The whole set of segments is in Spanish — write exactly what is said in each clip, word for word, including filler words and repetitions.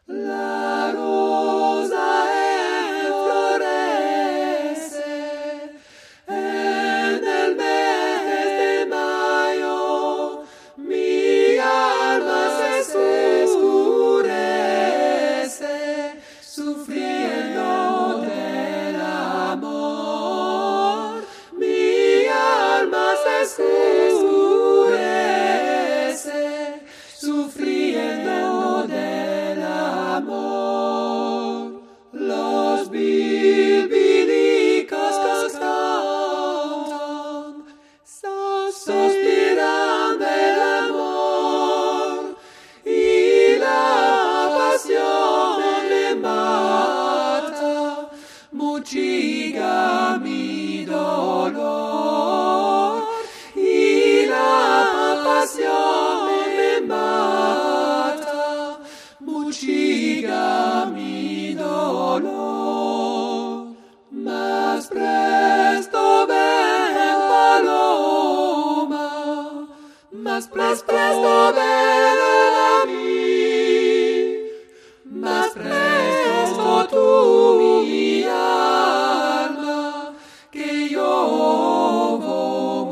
La rosa enflorece en el mes de mayo, mi alma se oscurece, sufriendo del amor. Mi alma se oscurece, sufriendo del amor. Los bilbilicos cantan, suspiran del amor, y la pasión me mata, mochiga mi dolor, y la pasión me mata, mochiga mi dolor. Más presto ven, paloma, más presto ven a mí, más presto tú mi alma, que yo voy a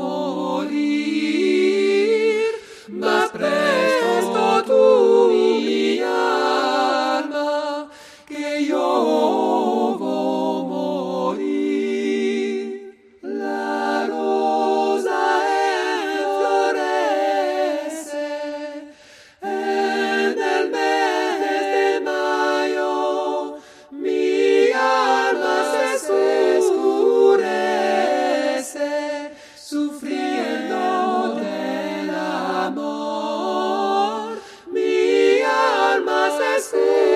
morir. Más presto tú mi alma, que yo voy a morir. La rosa enflorece en el mes de mayo, mi alma se oscurece, sufriendo del amor. Mi alma se oscurece,